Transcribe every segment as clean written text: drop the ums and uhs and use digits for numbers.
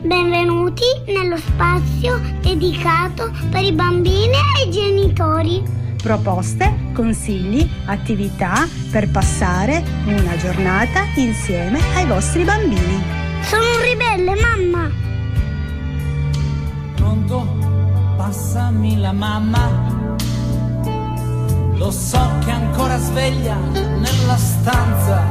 Benvenuti nello spazio dedicato per i bambini e i genitori. Proposte, consigli, attività per passare una giornata insieme ai vostri bambini. Sono un ribelle, mamma. Pronto? Passami la mamma. Lo so che è ancora sveglia nella stanza.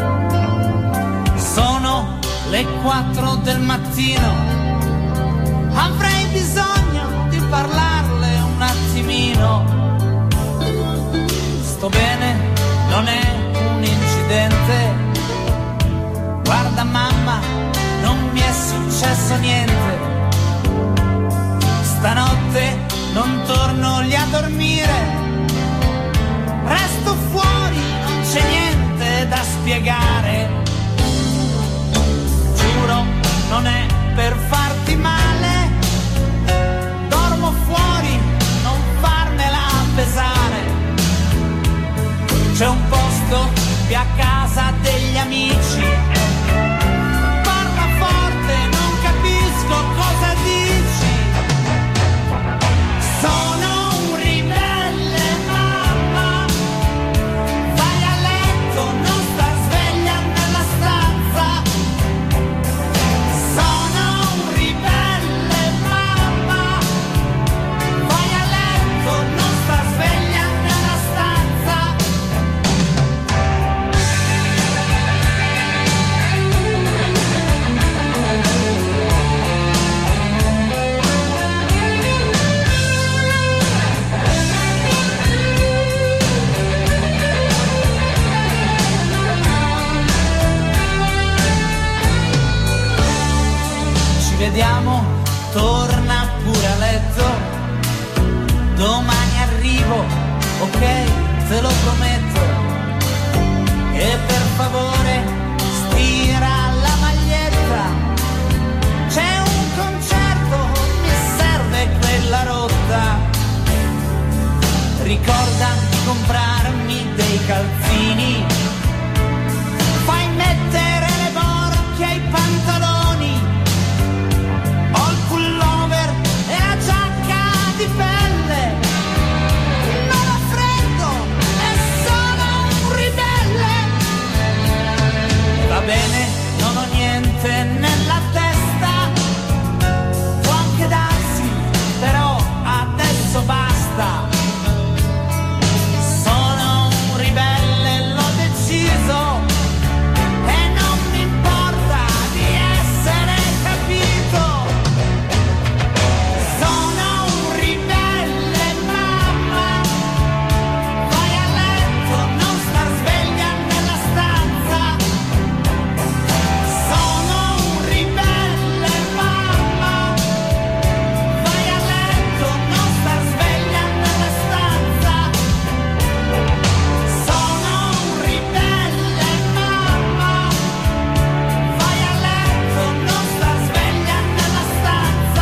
Sono le 4 del mattino. Avrei bisogno di parlarle un attimino. Sto bene, non è un incidente. Guarda mamma, non mi è successo niente. Stanotte non torno lì a dormire. Resto fuori, non c'è niente da spiegare. Giuro, non è per farti male. Dormo fuori, non farmela pesare. C'è un posto qui a casa degli amici. Parla forte, non capisco cosa dici. Sono un ribelle, mamma. Vai a letto, non sta sveglia nella stanza. Sono un ribelle, mamma. Vai a letto, non sta sveglia nella stanza. Ci vediamo, torna pure a letto. Domani arrivo, ok, te lo prometto. E per favore stira la maglietta. C'è un concerto, mi serve quella rotta. Ricorda di comprarmi dei calzini. Fai mettere le borchie ai pantaloni. Ho il pullover e la giacca di pelle. Non ho freddo, è solo un ribelle. Va bene, non ho niente nella testa. Può anche darsi, però adesso basta. Sono un ribelle, l'ho deciso. E non mi importa di essere capito. Sono un ribelle, mamma. Vai a letto, non sta sveglia nella stanza. Sono un ribelle, mamma. Vai a letto, non sta sveglia nella stanza. Sono un ribelle, mamma. Vai a letto, non sta sveglia nella stanza.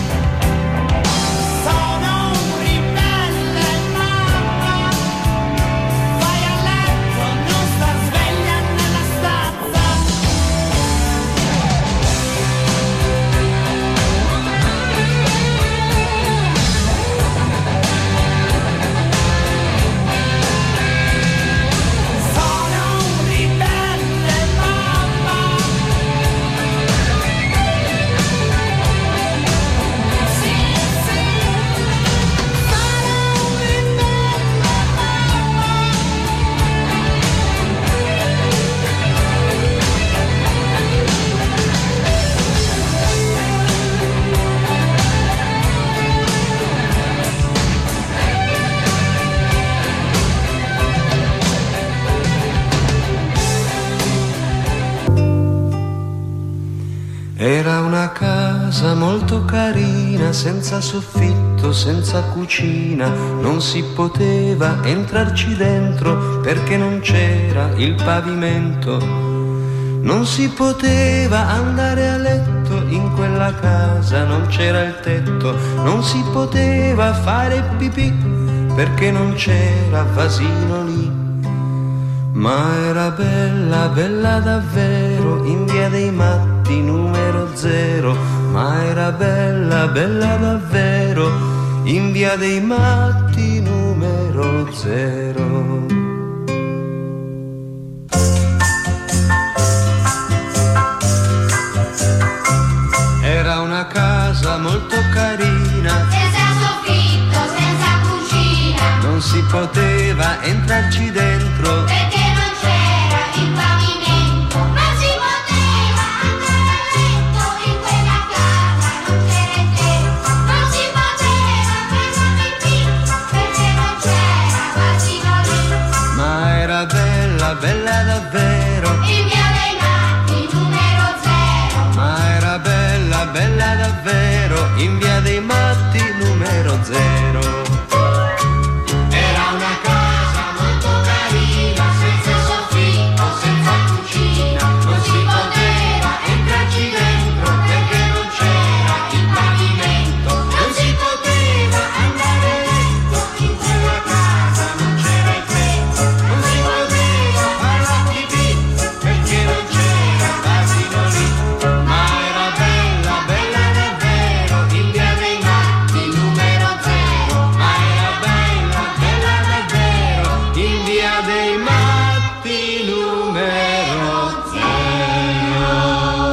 Sono un ribelle, mamma. Vai a letto, non sta sveglia nella stanza. Sono un ribelle, mamma. Sì, sì. Sono un ribelle, mamma. Era una casa molto carina, senza soffitto, senza cucina, non si poteva entrarci dentro perché non c'era il pavimento. Non si poteva andare a letto in quella casa, non c'era il tetto, non si poteva fare pipì perché non c'era vasino lì. Ma era bella, bella davvero, in via dei Matti matti numero 0, ma era bella, bella davvero, in via dei matti numero 0. Era una casa molto carina, senza soffitto, senza cucina, non si poteva entrarci dentro, perché non c'era il pavimento, non si poteva andare a letto in quella casa, non c'era il tetto, non si poteva fermare il pipì, perché non c'era l'asilo lì, ma era bella, bella davvero, in via dei matti numero 0, ma era bella, bella davvero, in via dei matti numero 0. Era una casa molto carina, senza soffitto, senza cucina, non si poteva entrarci dentro, perché non c'era il pavimento, non si poteva andare a letto, in quella casa non c'era il tetto, non si poteva fare la pipì, perché non c'era l'asilo lì, ma era bella, bella davvero, in via dei matti numero 0, ma era bella, bella davvero, in via dei matti numero 0.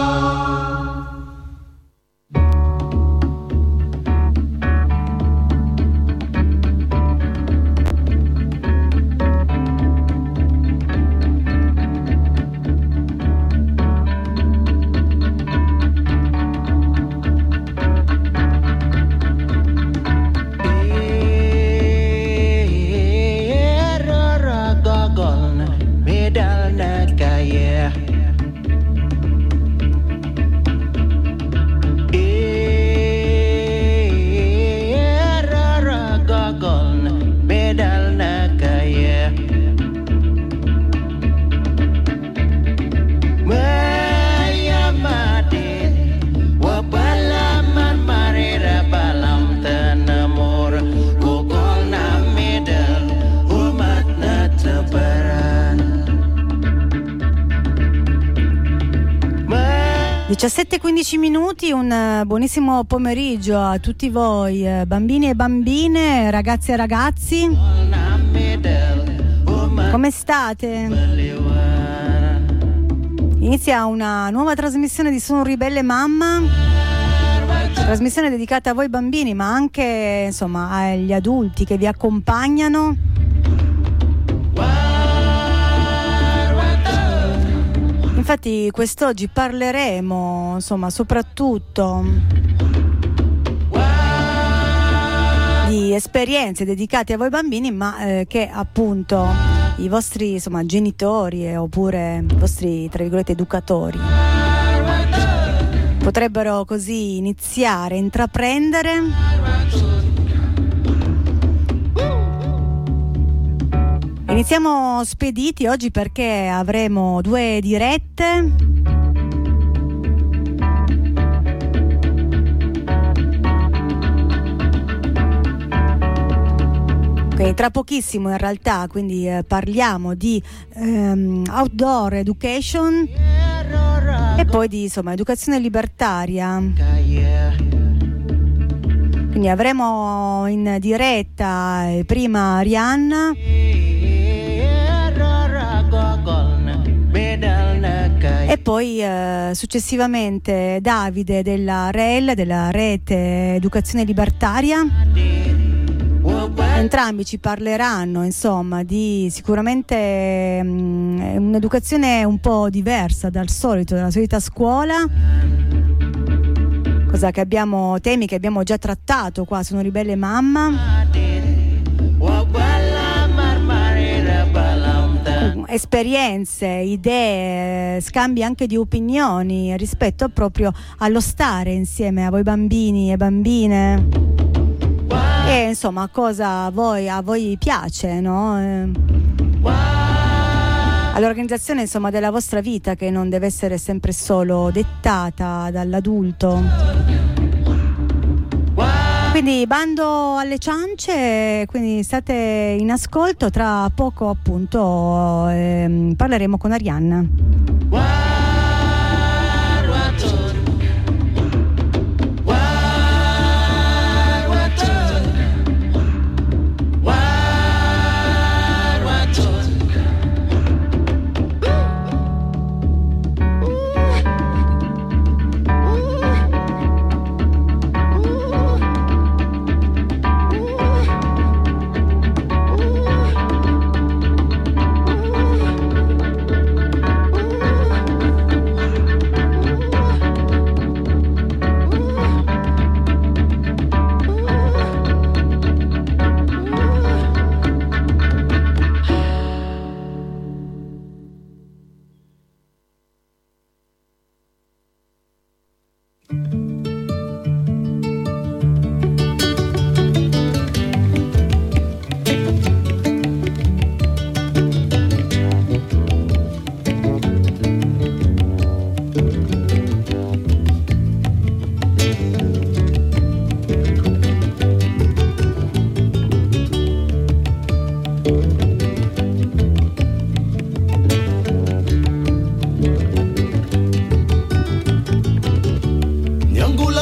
Minuti, un buonissimo pomeriggio a tutti voi, bambini e bambine, ragazzi e ragazzi. Come state? Inizia una nuova trasmissione di Sono Ribelle Mamma, trasmissione dedicata a voi bambini, ma anche insomma agli adulti che vi accompagnano. Infatti quest'oggi parleremo insomma soprattutto di esperienze dedicate a voi bambini, ma che appunto i vostri insomma genitori oppure i vostri tra virgolette educatori potrebbero così iniziare, intraprendere. Iniziamo spediti oggi perché avremo 2 dirette. Okay, tra pochissimo in realtà, quindi parliamo di outdoor education e poi di insomma educazione libertaria. Quindi avremo in diretta prima Arianna e poi successivamente Davide della REL, della Rete Educazione Libertaria. Entrambi ci parleranno insomma di sicuramente un'educazione un po' diversa dal solito, dalla solita scuola, cosa che abbiamo, temi che abbiamo già trattato qua Sono Ribelle Mamma. Esperienze, idee, scambi anche di opinioni rispetto proprio allo stare insieme a voi bambini e bambine e insomma cosa a voi piace, no? All'organizzazione insomma della vostra vita, che non deve essere sempre solo dettata dall'adulto. Quindi bando alle ciance, quindi state in ascolto, tra poco appunto parleremo con Arianna.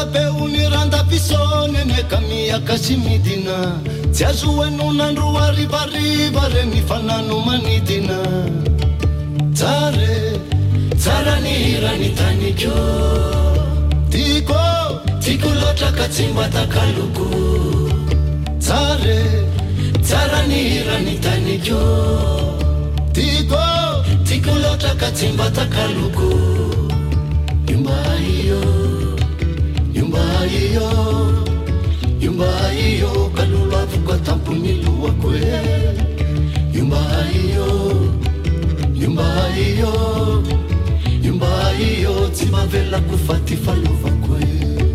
Ora pe un'iranda pisone ne camia casimidina. Si asue non andro arriva mi fanno manitina. Zare, zarani rani tani jo. Tiko lotra katsimba takaluku. Zare, zarani rani tani jo. Tiko lotra katsimba takaluku. Yumba iyo kalula fuka tampuni luwa kwe. Yumba iyo timavela kufati faluva kwe.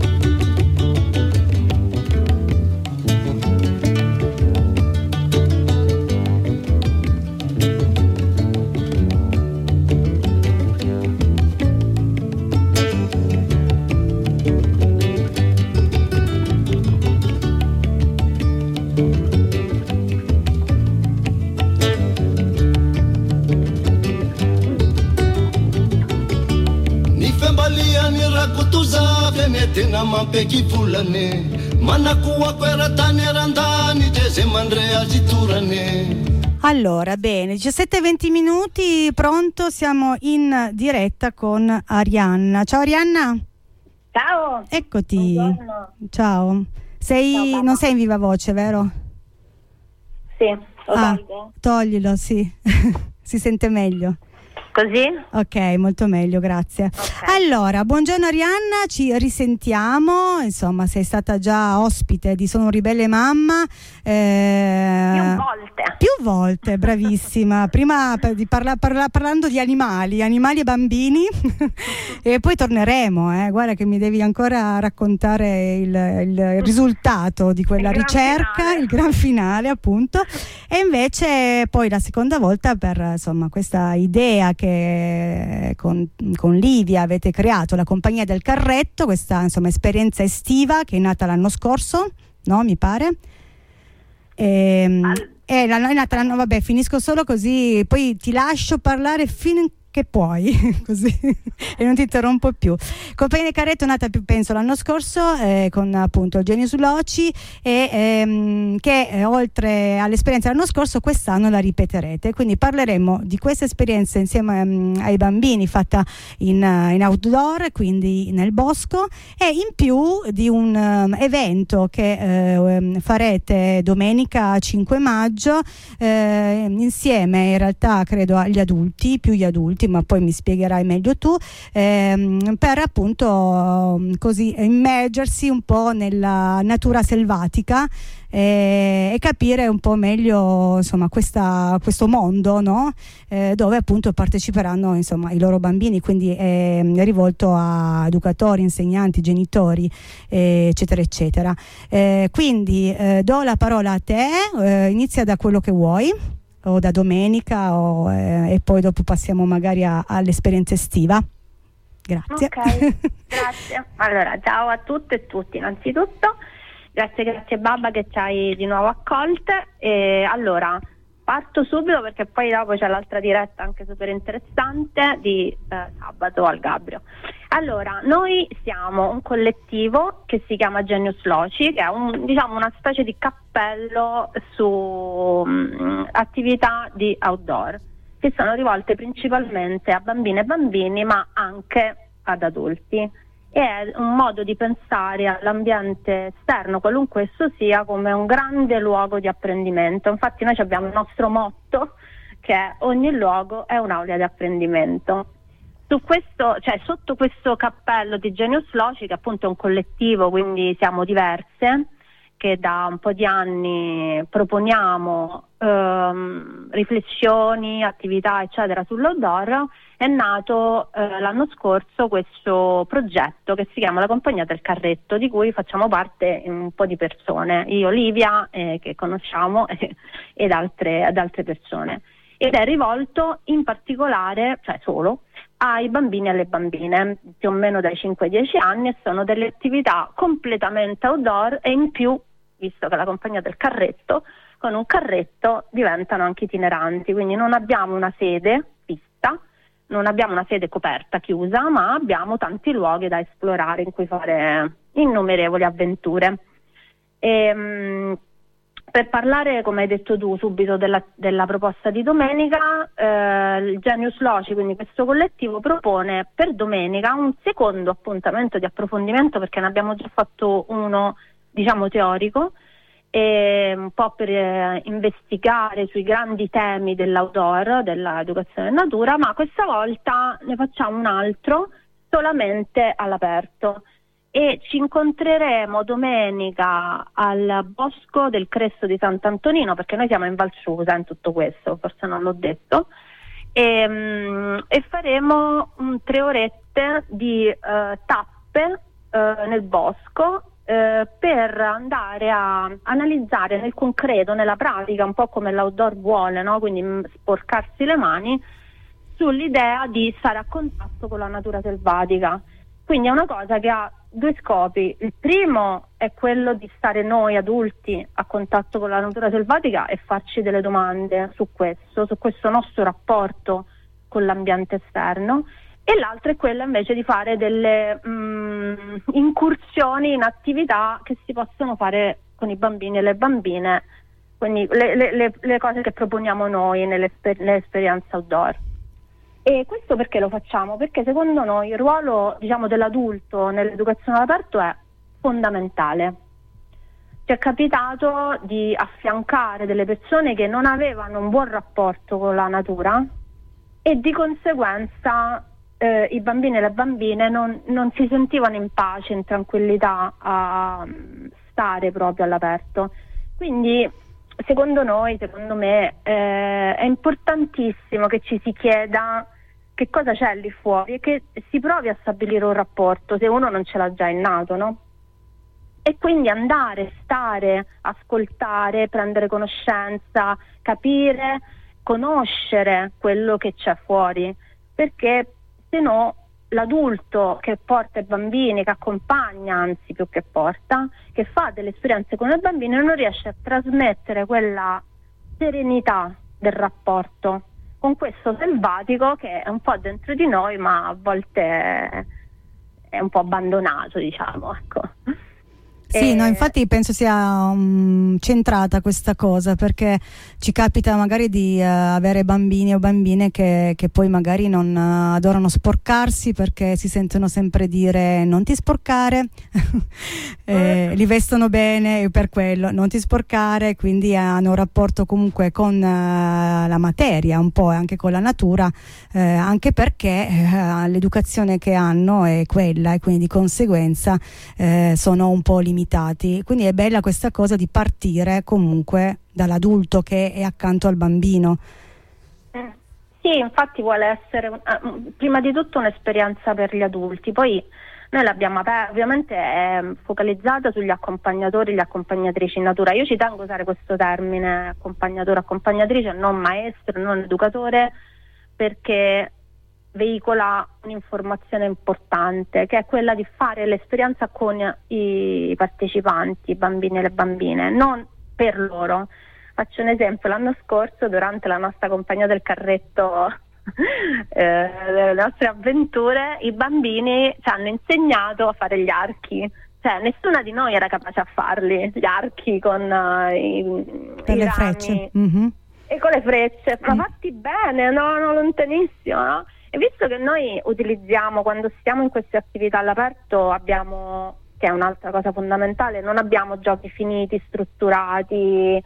Tena mampeki fulane manakuwa kwera tane randani jese mandre aziturane. Allora, bene, 17-20 minuti, pronto, siamo in diretta con Arianna. Ciao Arianna. Ciao. Eccoti. Buongiorno. Ciao. Ciao, non sei in viva voce, vero? Sì, lo tolgo? Toglilo, sì. Si sente meglio. Così? Ok, molto meglio, grazie. Okay. Allora, buongiorno Arianna, ci risentiamo, insomma sei stata già ospite di Sono un ribelle mamma. Più volte, bravissima. Prima parlando di animali e bambini e poi torneremo, guarda che mi devi ancora raccontare il risultato di quella ricerca, il gran finale appunto. E invece poi la seconda volta per insomma questa idea che con Livia avete creato, la compagnia del carretto, questa insomma esperienza estiva che è nata l'anno scorso, no? Mi pare. È nata l'anno, vabbè, finisco solo così, poi ti lascio parlare fino che puoi, così e non ti interrompo più. Compagnia del Carretto è nata penso l'anno scorso con appunto il Genius Loci e che oltre all'esperienza dell'anno scorso quest'anno la ripeterete, quindi parleremo di questa esperienza insieme ai bambini fatta in outdoor, quindi nel bosco, e in più di un evento che farete domenica 5 maggio insieme in realtà credo agli adulti, più gli adulti, ma poi mi spiegherai meglio tu, per appunto così immergersi un po' nella natura selvatica e capire un po' meglio insomma questo mondo, no? Dove appunto parteciperanno insomma i loro bambini, quindi è rivolto a educatori, insegnanti, genitori, eccetera eccetera. Quindi do la parola a te, inizia da quello che vuoi, o da domenica e poi dopo passiamo magari all'esperienza estiva. Grazie. Ok, grazie. Allora, ciao a tutte e tutti innanzitutto. Grazie Babba che ci hai di nuovo accolte. Allora, parto subito perché poi dopo c'è l'altra diretta anche super interessante di sabato al Gabbrio. Allora, noi siamo un collettivo che si chiama Genius Loci, che è una specie di cappello su attività di outdoor, che sono rivolte principalmente a bambine e bambini, ma anche ad adulti. E è un modo di pensare all'ambiente esterno, qualunque esso sia, come un grande luogo di apprendimento. Infatti noi abbiamo il nostro motto, che è: ogni luogo è un'aula di apprendimento. Sotto questo cappello di Genius Loci, che appunto è un collettivo, quindi siamo diverse, che da un po' di anni proponiamo riflessioni, attività eccetera sull'outdoor, è nato l'anno scorso questo progetto che si chiama la Compagnia del Carretto, di cui facciamo parte un po' di persone, io, Livia, che conosciamo, ed altre persone, ed è rivolto in particolare, cioè solo, ai bambini e alle bambine più o meno dai 5 ai 10 anni, e sono delle attività completamente outdoor, e in più, visto che la Compagnia del Carretto, con un carretto diventano anche itineranti, quindi non abbiamo una sede fissa, non abbiamo una sede coperta, chiusa, ma abbiamo tanti luoghi da esplorare in innumerevoli avventure. Per parlare, come hai detto tu, subito della proposta di domenica, il Genius Loci, quindi questo collettivo, propone per domenica un secondo appuntamento di approfondimento, perché ne abbiamo già fatto uno, diciamo, teorico, un po' per investigare sui grandi temi dell'outdoor, dell'educazione in natura, ma questa volta ne facciamo un altro solamente all'aperto. E ci incontreremo domenica al Bosco del Cresto di Sant'Antonino, perché noi siamo in Valciusa in tutto questo, forse non l'ho detto, e faremo 3 orette di tappe nel bosco per andare a analizzare nel concreto, nella pratica, un po' come l'outdoor vuole, no? Quindi sporcarsi le mani, sull'idea di stare a contatto con la natura selvatica. Quindi è una cosa che ha 2 scopi. Il primo è quello di stare noi adulti a contatto con la natura selvatica e farci delle domande su questo nostro rapporto con l'ambiente esterno, e l'altro è quello invece di fare delle incursioni in attività che si possono fare con i bambini e le bambine, quindi le cose che proponiamo noi nell'esperienza outdoor. E questo perché lo facciamo? Perché secondo noi il ruolo, diciamo, dell'adulto nell'educazione all'aperto è fondamentale. Ci è capitato di affiancare delle persone che non avevano un buon rapporto con la natura e di conseguenza i bambini e le bambine non si sentivano in pace, in tranquillità a stare proprio all'aperto. Quindi secondo me è importantissimo che ci si chieda che cosa c'è lì fuori e che si provi a stabilire un rapporto se uno non ce l'ha già innato, no? E quindi andare, stare, ascoltare, prendere conoscenza, capire, conoscere quello che c'è fuori, perché se no l'adulto che porta i bambini, che accompagna, anzi più che porta, che fa delle esperienze con i bambini, non riesce a trasmettere quella serenità del rapporto con questo selvatico che è un po' dentro di noi, ma a volte è un po' abbandonato, diciamo, ecco. Sì, no, infatti penso sia centrata questa cosa, perché ci capita magari di avere bambini o bambine che poi magari non adorano sporcarsi, perché si sentono sempre dire non ti sporcare, li vestono bene per quello, non ti sporcare, quindi hanno un rapporto comunque con la materia, un po' anche con la natura, anche perché l'educazione che hanno è quella e quindi di conseguenza sono un po' limitati. Quindi è bella questa cosa di partire comunque dall'adulto che è accanto al bambino. Sì, infatti vuole essere prima di tutto un'esperienza per gli adulti, poi noi l'abbiamo aperta, ovviamente è focalizzata sugli accompagnatori e le accompagnatrici in natura. Io ci tengo a usare questo termine accompagnatore, accompagnatrice, non maestro, non educatore, perché veicola un'informazione importante, che è quella di fare l'esperienza con i partecipanti, i bambini e le bambine, non per loro. Faccio un esempio: l'anno scorso, durante la nostra compagnia del carretto, le nostre avventure, i bambini ci hanno insegnato a fare gli archi. Cioè, nessuna di noi era capace a farli, gli archi con per i le rami. frecce. Mm-hmm. E con le frecce, ma fatti bene, no, lontanissimo, no? E visto che noi utilizziamo, quando stiamo in queste attività all'aperto, abbiamo, che è un'altra cosa fondamentale, non abbiamo giochi finiti, strutturati,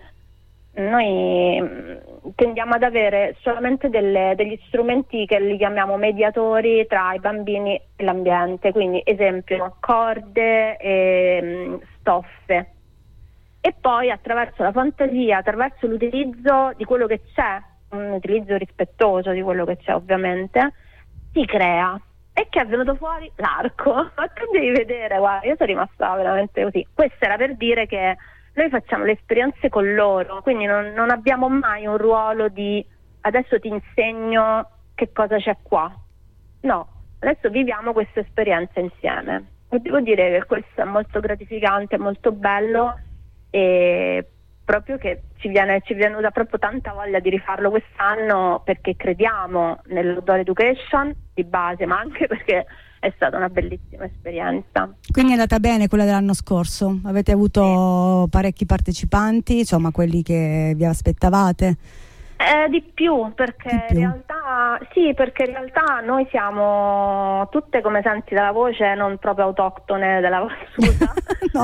noi tendiamo ad avere solamente degli strumenti che li chiamiamo mediatori tra i bambini e l'ambiente, quindi esempio corde e stoffe. E poi attraverso la fantasia, attraverso l'utilizzo di quello che c'è, un utilizzo rispettoso di quello che c'è ovviamente, si crea. E che è venuto fuori? L'arco. Ma tu devi vedere, guarda, io sono rimasta veramente così. Questo era per dire che noi facciamo le esperienze con loro, quindi non abbiamo mai un ruolo di adesso ti insegno che cosa c'è qua. No, adesso viviamo questa esperienza insieme. E devo dire che questo è molto gratificante, molto bello, e proprio che ci viene venuta proprio tanta voglia di rifarlo quest'anno, perché crediamo nell'outdoor education di base, ma anche perché è stata una bellissima esperienza. Quindi è andata bene quella dell'anno scorso? Avete avuto parecchi partecipanti, insomma quelli che vi aspettavate? Di più, perché Di più. perché in realtà noi siamo tutte, come senti dalla voce, non proprio autoctone della Valsusa. No.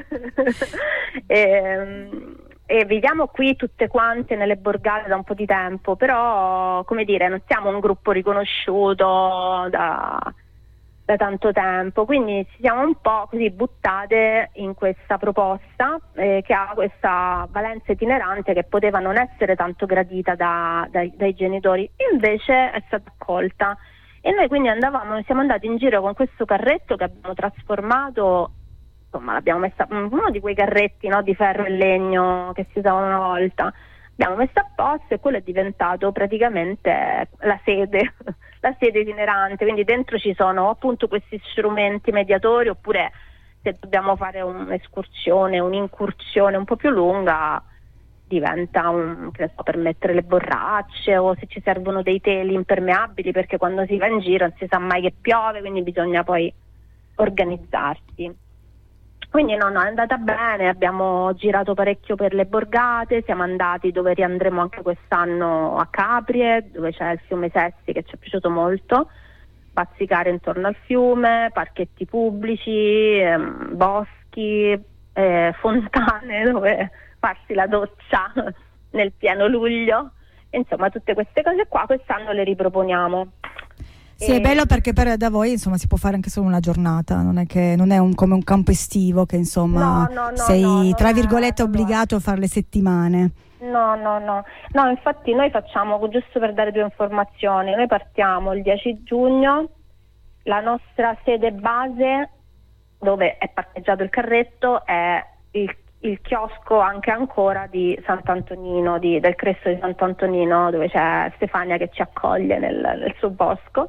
E viviamo qui tutte quante nelle borgate da un po' di tempo, però, come dire, non siamo un gruppo riconosciuto da tanto tempo, quindi ci siamo un po' così buttate in questa proposta che ha questa valenza itinerante che poteva non essere tanto gradita dai genitori, invece è stata accolta, e noi quindi siamo andati in giro con questo carretto che abbiamo trasformato, insomma l'abbiamo messa, uno di quei carretti, no, di ferro e legno che si usavano una volta, abbiamo messo a posto, e quello è diventato praticamente la sede itinerante, quindi dentro ci sono appunto questi strumenti mediatori, oppure se dobbiamo fare un'escursione, un'incursione un po' più lunga, diventa per mettere le borracce, o se ci servono dei teli impermeabili, perché quando si va in giro non si sa mai che piove, quindi bisogna poi organizzarsi. Quindi no, è andata bene, abbiamo girato parecchio per le borgate, siamo andati dove riandremo anche quest'anno, a Caprie, dove c'è il fiume Sessi, che ci è piaciuto molto, bazzicare intorno al fiume, parchetti pubblici, boschi, fontane dove farsi la doccia nel pieno luglio, insomma tutte queste cose qua quest'anno le riproponiamo. Sì, è bello perché da voi insomma si può fare anche solo una giornata, non è come un campo estivo che insomma sei tra virgolette obbligato a fare le settimane. No, infatti noi facciamo, giusto per dare 2 informazioni, noi partiamo il 10 giugno, la nostra sede base dove è parcheggiato il carretto è il chiosco anche ancora di Sant'Antonino, del Cresto di Sant'Antonino, dove c'è Stefania che ci accoglie nel suo bosco,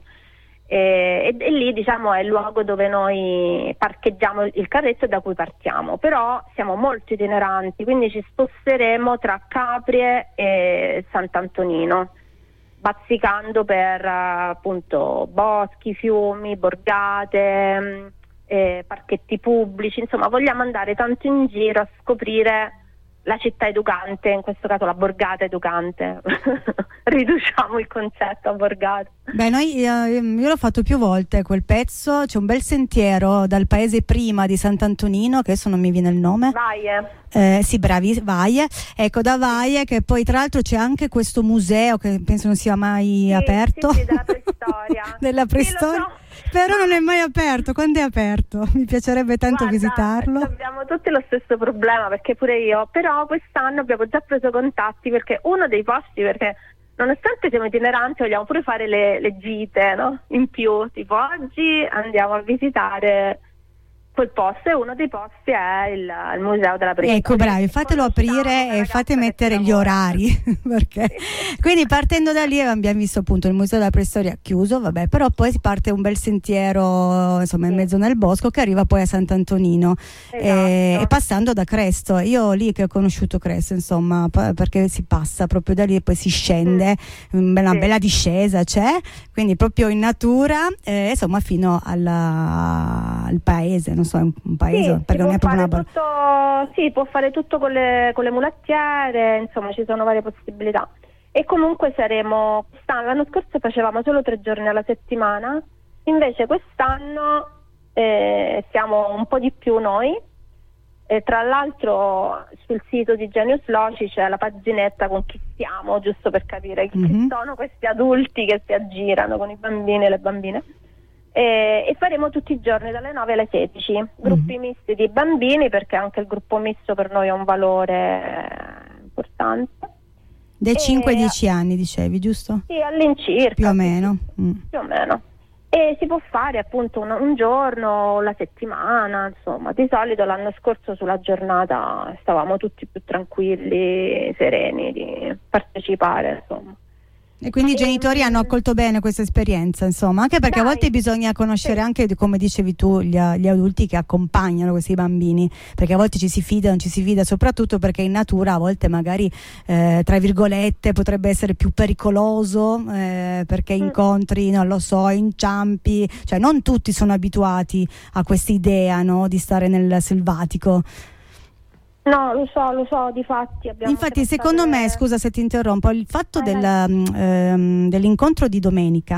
e lì diciamo è il luogo dove noi parcheggiamo il carretto e da cui partiamo, però siamo molto itineranti, quindi ci sposteremo tra Caprie e Sant'Antonino, bazzicando per appunto boschi, fiumi, borgate, parchetti pubblici, insomma vogliamo andare tanto in giro a scoprire la città educante, in questo caso la borgata educante. Riduciamo il concetto a borgata. Beh, io l'ho fatto più volte quel pezzo, c'è un bel sentiero dal paese prima di Sant'Antonino, che adesso non mi viene il nome. Vaie. Sì, bravi, Vaie. Ecco, da Vaie, che poi tra l'altro c'è anche questo museo che penso non sia mai aperto. Sì, della preistoria. Della preistoria. Sì, lo so. Però non è mai aperto. Quando è aperto? Mi piacerebbe tanto visitarlo. Abbiamo tutti lo stesso problema, perché pure io, però quest'anno abbiamo già preso contatti, perché uno dei posti, perché nonostante siamo itineranti vogliamo pure fare le gite, no? In più, tipo oggi andiamo a visitare quel posto, e uno dei posti è il museo della preistoria. Ecco, bravi, fatelo aprire e fate mettere gli orari perché quindi partendo da lì abbiamo visto appunto il museo della preistoria chiuso, vabbè, però poi si parte un bel sentiero insomma in mezzo nel bosco che arriva poi a Sant'Antonino, e passando da Cresto. Io lì che ho conosciuto Cresto, insomma, perché si passa proprio da lì e poi si scende, una bella discesa c'è, quindi proprio in natura, insomma fino al paese, non so, è un paese, perché non è proprio una si può fare tutto con le mulattiere, insomma ci sono varie possibilità. E comunque l'anno scorso facevamo solo 3 giorni alla settimana, invece quest'anno siamo un po' di più noi, e tra l'altro sul sito di Genius Loci c'è la paginetta con chi siamo, giusto per capire chi sono questi adulti che si aggirano con i bambini e le bambine. E faremo tutti i giorni dalle 9 alle 16 gruppi misti di bambini, perché anche il gruppo misto per noi è un valore importante. Dai 5 ai 10 anni dicevi, giusto? Sì, all'incirca. Più o meno. Più o meno. E si può fare appunto un giorno, la settimana, insomma. Di solito l'anno scorso sulla giornata stavamo tutti più tranquilli, sereni di partecipare, insomma. E quindi i genitori hanno accolto bene questa esperienza, insomma, anche perché a volte bisogna conoscere anche, come dicevi tu, gli adulti che accompagnano questi bambini, perché a volte ci si fida, non ci si fida, soprattutto perché in natura a volte magari, tra virgolette, potrebbe essere più pericoloso, perché incontri, non lo so, inciampi, cioè non tutti sono abituati a questa idea, no, di stare nel selvatico. No, lo so, difatti abbiamo... Infatti, secondo me, scusa se ti interrompo, il fatto dell'incontro di domenica,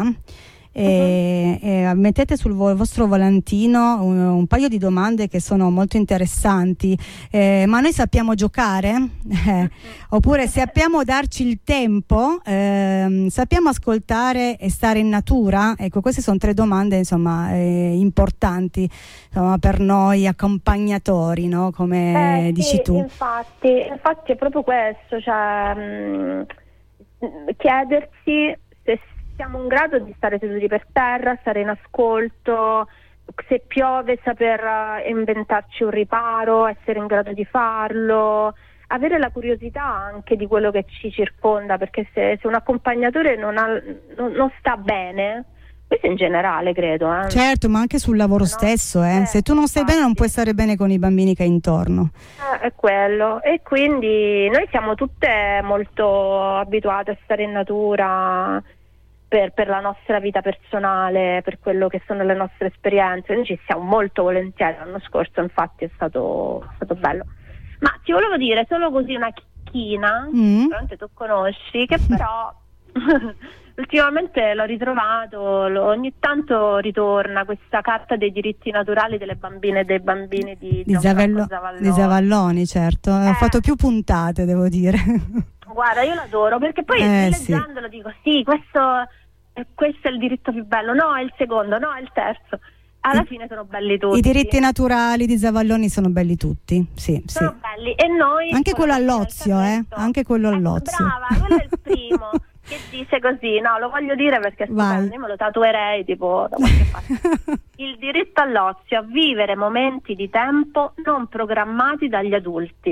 mettete sul vostro volantino un paio di domande che sono molto interessanti, ma noi sappiamo giocare? Oppure sappiamo darci il tempo? Sappiamo ascoltare e stare in natura? Ecco, queste sono 3 domande, insomma, importanti, insomma, per noi accompagnatori, no? Come dici tu. Infatti è proprio questo, cioè chiedersi se siamo in grado di stare seduti per terra, stare in ascolto, se piove saper inventarci un riparo, essere in grado di farlo, avere la curiosità anche di quello che ci circonda, perché se un accompagnatore non sta bene, questo in generale credo. Certo, ma anche sul lavoro stesso, se tu non stai bene non puoi stare bene con i bambini che hai intorno. È quello, e quindi noi siamo tutte molto abituate a stare in natura, per la nostra vita personale, per quello che sono le nostre esperienze. Noi ci siamo molto volentieri. L'anno scorso infatti è stato bello. Ma ti volevo dire solo così una chicchina, sicuramente tu conosci, che però ultimamente l'ho ritrovato, ogni tanto ritorna questa carta dei diritti naturali delle bambine e dei bambini di Zavalloni, certo. Ho fatto più puntate, devo dire. Guarda, io l'adoro, perché poi leggendolo dico sì, questo è il diritto più bello, no, è il secondo, no, è il terzo. Alla fine sono belli tutti. I diritti naturali di Zavalloni sono belli tutti, sì. Sono belli, e noi... Anche quello all'ozio, anche quello all'ozio. Brava, quello è il primo che dice così, no, lo voglio dire perché è stupendo, io me lo tatuerei tipo da qualche parte. Il diritto all'ozio, a vivere momenti di tempo non programmati dagli adulti.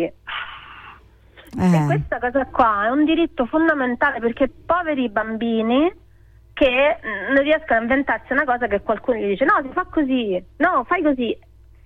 E questa cosa qua è un diritto fondamentale, perché poveri bambini che non riescono a inventarsi una cosa che qualcuno gli dice no, si fa così, no, fai così,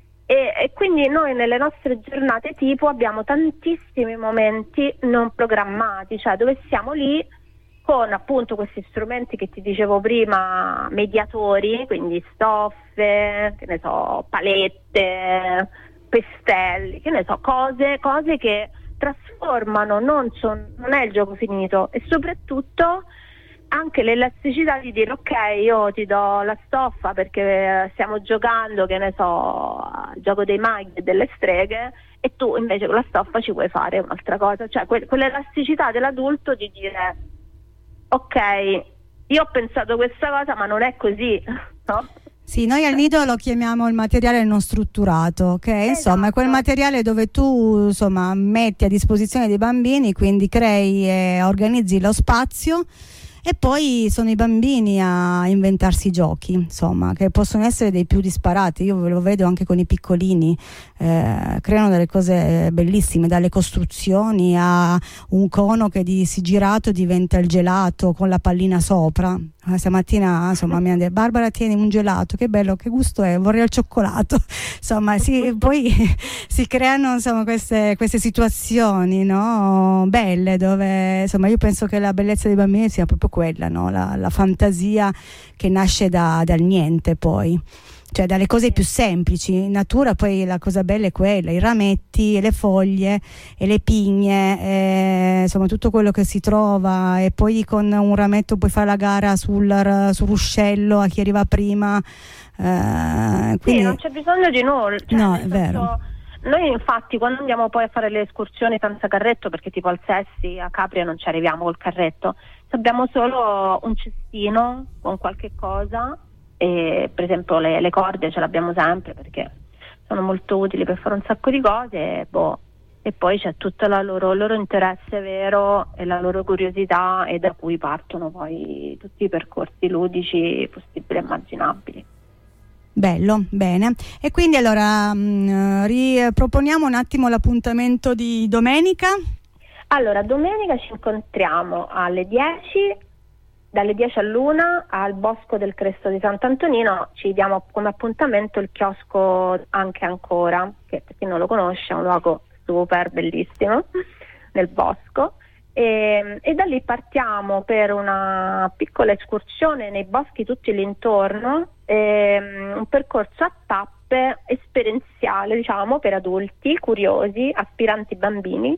e quindi noi nelle nostre giornate tipo abbiamo tantissimi momenti non programmati, cioè dove siamo lì con appunto questi strumenti che ti dicevo prima, mediatori, quindi stoffe, che ne so, palette, pestelli, che ne so, cose che trasformano, non è il gioco finito, e soprattutto anche l'elasticità di dire ok, io ti do la stoffa perché stiamo giocando, che ne so, al gioco dei maghi e delle streghe, e tu invece con la stoffa ci puoi fare un'altra cosa, cioè quell'elasticità dell'adulto di dire ok, io ho pensato questa cosa ma non è così, no? Sì, noi al nido lo chiamiamo il materiale non strutturato, che insomma è quel materiale dove tu insomma metti a disposizione dei bambini, quindi crei e organizzi lo spazio, e poi sono i bambini a inventarsi giochi, insomma, che possono essere dei più disparati. Io ve lo vedo anche con i piccolini, creano delle cose bellissime, dalle costruzioni a un cono che si girato diventa il gelato con la pallina sopra. Stamattina insomma mi hanno detto Barbara, tieni un gelato, che bello, che gusto è, vorrei il cioccolato. Insomma poi si creano insomma queste situazioni, no, belle, dove insomma io penso che la bellezza dei bambini sia proprio quella, no? La fantasia che nasce dal niente, poi cioè dalle cose più semplici. In natura poi la cosa bella è quella, i rametti e le foglie e le pigne, insomma tutto quello che si trova, e poi con un rametto puoi fare la gara sul ruscello a chi arriva prima, quindi sì, non c'è bisogno di nulla, cioè, no, è vero. Noi infatti quando andiamo poi a fare le escursioni senza carretto, perché tipo al Sessi, a Capri non ci arriviamo col carretto, abbiamo solo un cestino con qualche cosa, e per esempio le corde ce l'abbiamo sempre perché sono molto utili per fare un sacco di cose, e poi c'è tutto il loro interesse vero e la loro curiosità, e da cui partono poi tutti i percorsi ludici possibili e immaginabili. Bello, bene. E quindi allora riproponiamo un attimo l'appuntamento di domenica. Allora, domenica ci incontriamo alle 10 dalle 10 all'1 al Bosco del Cresto di Sant'Antonino. Ci diamo come appuntamento il chiosco Anche Ancora, che per chi non lo conosce è un luogo super bellissimo nel bosco. E da lì partiamo per una piccola escursione nei boschi tutti l'intorno, un percorso a tappe esperienziale, diciamo, per adulti curiosi, aspiranti bambini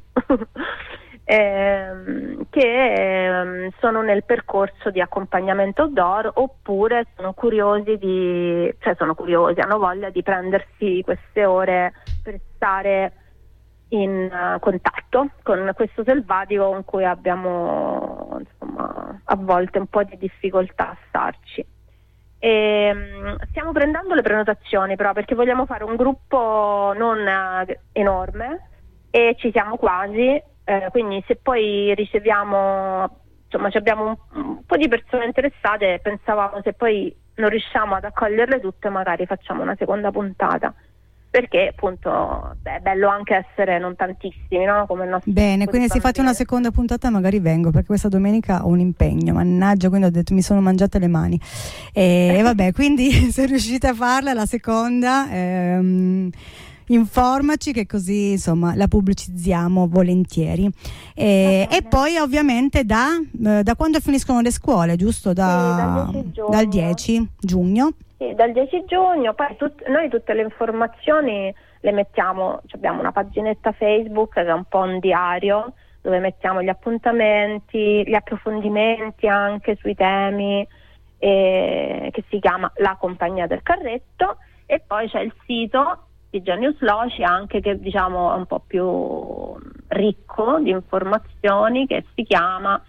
che sono nel percorso di accompagnamento outdoor, oppure sono curiosi hanno voglia di prendersi queste ore per stare in contatto con questo selvatico con cui abbiamo, insomma, a volte un po' di difficoltà a starci. Stiamo prendendo le prenotazioni però, perché vogliamo fare un gruppo non enorme e ci siamo quasi, quindi se poi riceviamo, insomma, abbiamo un po' di persone interessate, pensavamo, se poi non riusciamo ad accoglierle tutte, magari facciamo una seconda puntata, perché appunto è bello anche essere non tantissimi, no? Come il nostro. Bene, quindi se fate una seconda puntata magari vengo, perché questa domenica ho un impegno, mannaggia, quindi ho detto mi sono mangiate le mani e vabbè, quindi se riuscite a farla la seconda, informaci, che così insomma la pubblicizziamo volentieri. E poi ovviamente da quando finiscono le scuole, giusto? Dal 10 giugno. Sì, dal 10 giugno, poi noi tutte le informazioni le mettiamo, abbiamo una paginetta Facebook che è un po' un diario, dove mettiamo gli appuntamenti, gli approfondimenti anche sui temi, che si chiama La Compagnia del Carretto, e poi c'è il sito di Genius Loci anche, che diciamo è un po' più ricco di informazioni, che si chiama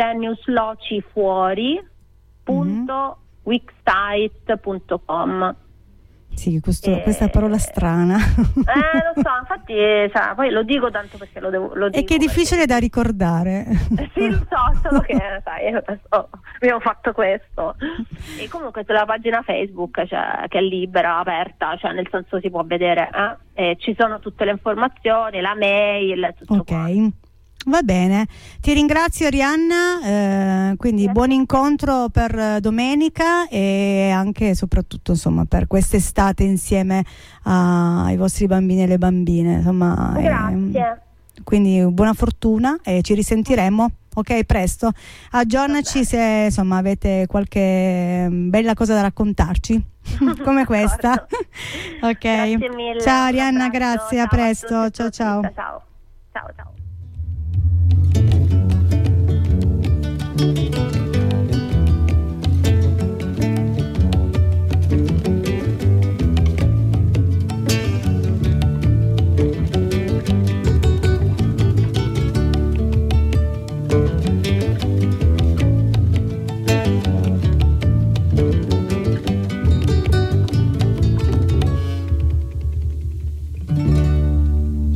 geniuslocifuori.wixsite.com. Sì, questa parola strana. Lo so, infatti, poi lo dico tanto perché lo dico. E che è difficile da ricordare. Sì, lo so, solo che sai, adesso abbiamo fatto questo. E comunque sulla pagina Facebook, cioè, che è libera, aperta, cioè nel senso si può vedere, ci sono tutte le informazioni, la mail, tutto. Ok. Quanto. Va bene, ti ringrazio Arianna, quindi grazie. Buon incontro per domenica e anche e soprattutto insomma per quest'estate insieme ai vostri bambini e le bambine, insomma. Grazie. Quindi buona fortuna e ci risentiremo, ok, presto. Aggiornaci se insomma avete qualche bella cosa da raccontarci come questa. Ok. Grazie mille. Ciao Arianna, grazie, a presto. Ciao ciao. Ciao.